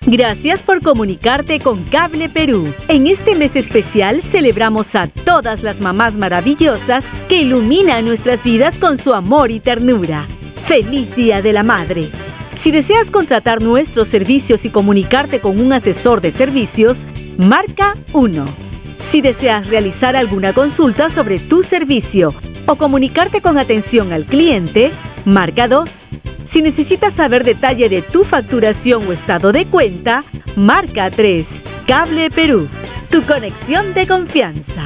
Gracias por comunicarte con Cable Perú. En este mes especial celebramos a todas las mamás maravillosas que iluminan nuestras vidas con su amor y ternura. ¡Feliz Día de la Madre! Si deseas contratar nuestros servicios y comunicarte con un asesor de servicios, marca 1. Si deseas realizar alguna consulta sobre tu servicio o comunicarte con atención al cliente, marca 2. Si necesitas saber detalle de tu facturación o estado de cuenta, marca 3. Cable Perú, tu conexión de confianza.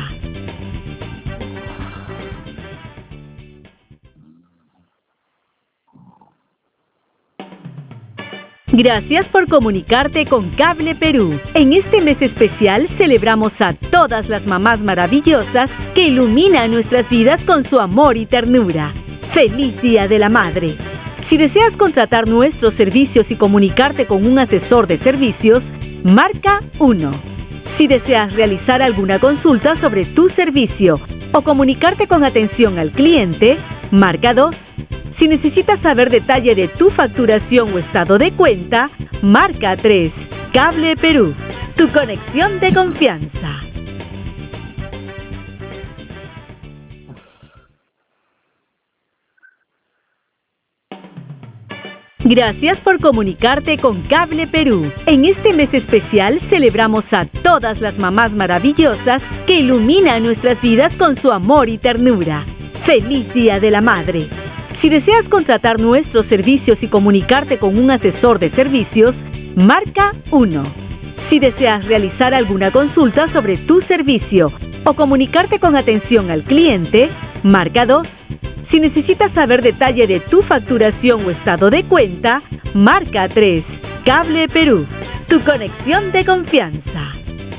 Gracias por comunicarte con Cable Perú. En este mes especial celebramos a todas las mamás maravillosas que iluminan nuestras vidas con su amor y ternura. ¡Feliz Día de la Madre! Si deseas contratar nuestros servicios y comunicarte con un asesor de servicios, marca 1. Si deseas realizar alguna consulta sobre tu servicio o comunicarte con atención al cliente, marca 2. Si necesitas saber detalle de tu facturación o estado de cuenta, marca 3. Cable Perú, tu conexión de confianza. Gracias por comunicarte con Cable Perú. En este mes especial celebramos a todas las mamás maravillosas que iluminan nuestras vidas con su amor y ternura. ¡Feliz Día de la Madre! Si deseas contratar nuestros servicios y comunicarte con un asesor de servicios, marca 1. Si deseas realizar alguna consulta sobre tu servicio o comunicarte con atención al cliente, marca 2. Si necesitas saber detalle de tu facturación o estado de cuenta, marca 3. Cable Perú, tu conexión de confianza.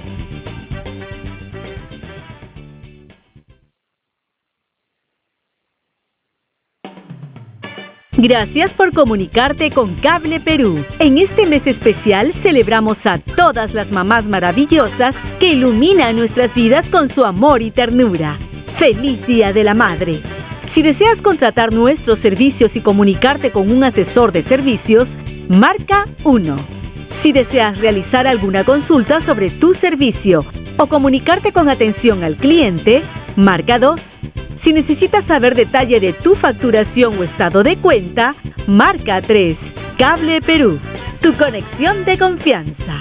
Gracias por comunicarte con Cable Perú. En este mes especial celebramos a todas las mamás maravillosas que iluminan nuestras vidas con su amor y ternura. ¡Feliz Día de la Madre! Si deseas contratar nuestros servicios y comunicarte con un asesor de servicios, marca 1. Si deseas realizar alguna consulta sobre tu servicio o comunicarte con atención al cliente, marca 2. Si necesitas saber detalle de tu facturación o estado de cuenta, marca 3. Cable Perú, tu conexión de confianza.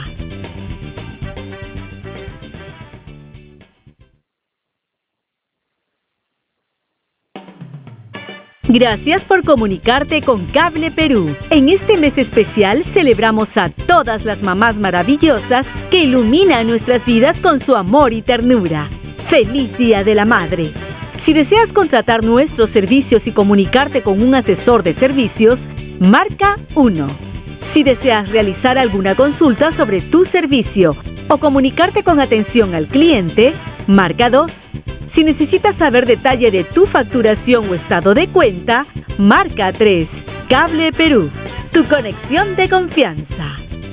Gracias por comunicarte con Cable Perú. En este mes especial celebramos a todas las mamás maravillosas que iluminan nuestras vidas con su amor y ternura. ¡Feliz Día de la Madre! Si deseas contratar nuestros servicios y comunicarte con un asesor de servicios, marca 1. Si deseas realizar alguna consulta sobre tu servicio o comunicarte con atención al cliente, marca 2. Si necesitas saber detalle de tu facturación o estado de cuenta, marca 3. Cable Perú, tu conexión de confianza.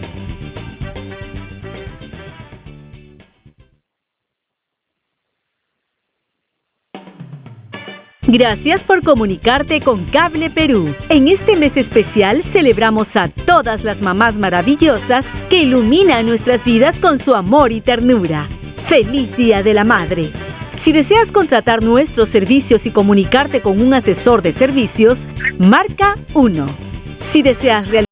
Gracias por comunicarte con Cable Perú. En este mes especial celebramos a todas las mamás maravillosas que iluminan nuestras vidas con su amor y ternura. ¡Feliz Día de la Madre! Si deseas contratar nuestros servicios y comunicarte con un asesor de servicios, marca 1. Si deseas realizar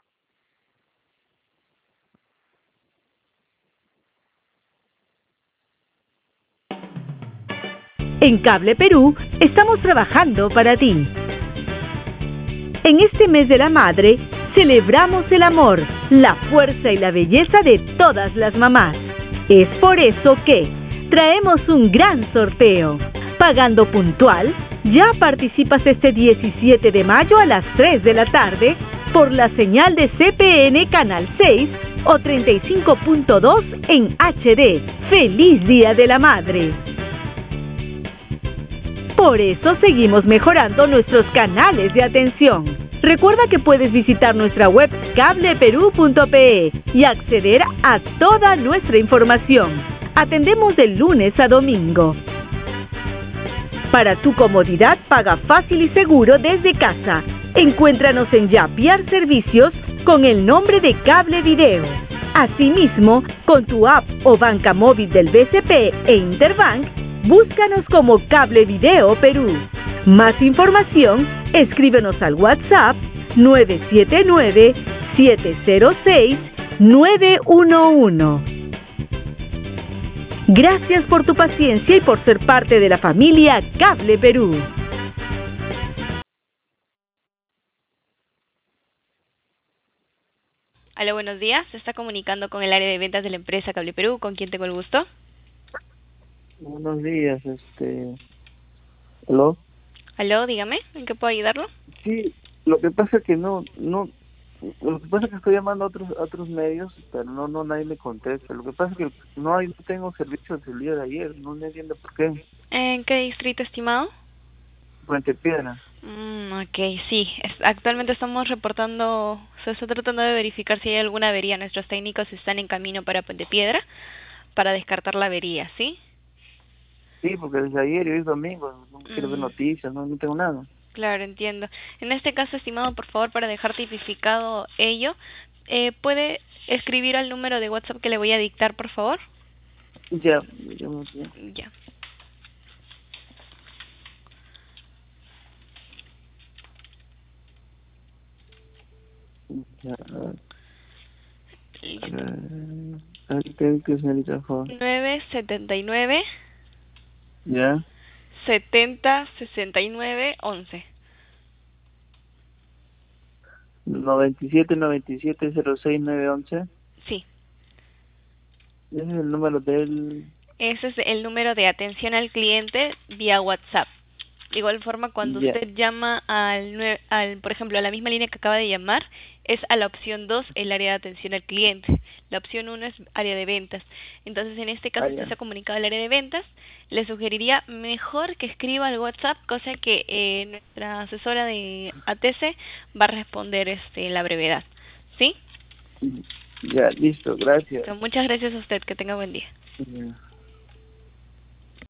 En Cable Perú estamos trabajando para ti. En este mes de la Madre, celebramos el amor, la fuerza y la belleza de todas las mamás. Es por eso que traemos un gran sorteo. Pagando puntual, ya participas este 17 de mayo a las 3 de la tarde por la señal de CPN Canal 6 o 35.2 en HD. ¡Feliz Día de la Madre! Por eso seguimos mejorando nuestros canales de atención. Recuerda que puedes visitar nuestra web cableperú.pe y acceder a toda nuestra información. Atendemos de lunes a domingo. Para tu comodidad, paga fácil y seguro desde casa. Encuéntranos en Yapiar Servicios con el nombre de Cable Video. Asimismo, con tu app o banca móvil del BCP e Interbank, búscanos como Cable Video Perú. Más información, escríbenos al WhatsApp 979-706-911. Gracias por tu paciencia y por ser parte de la familia Cable Perú. Aló, buenos días. Se está comunicando con el área de ventas de la empresa Cable Perú. ¿Con quién tengo el gusto? Buenos días, ¿aló? Aló, dígame, ¿en qué puedo ayudarlo? Sí, lo que pasa es que lo que pasa es que estoy llamando a otros medios, pero nadie me contesta. Lo que pasa es que no tengo servicio desde el día de ayer, no entiendo por qué. ¿En qué distrito, estimado? Puente Piedra. Ok, sí. Actualmente estamos reportando, se está tratando de verificar si hay alguna avería. Nuestros técnicos están en camino para Puente Piedra para descartar la avería, ¿sí? Sí, porque desde ayer y hoy es domingo, no quiero ver noticias, no tengo nada. Claro, entiendo. En este caso, estimado, por favor, para dejar tipificado ello, ¿puede escribir al número de WhatsApp que le voy a dictar, por favor? Ya. Ya. ¿Qué señorita, por favor? 979 Ya. 70 69 11. 97 Sí, Ese es el número del... ese es el número de atención al cliente vía WhatsApp. De igual forma, cuando Ya. usted llama por ejemplo, a la misma línea que acaba de llamar, es a la opción 2 el área de atención al cliente. La opción 1 es área de ventas. Entonces, en este caso, usted se ha comunicado al área de ventas. Le sugeriría mejor que escriba al WhatsApp, cosa que nuestra asesora de ATC va a responder la brevedad. ¿Sí? Ya, listo, gracias. Muchas gracias a usted. Que tenga buen día. Ya.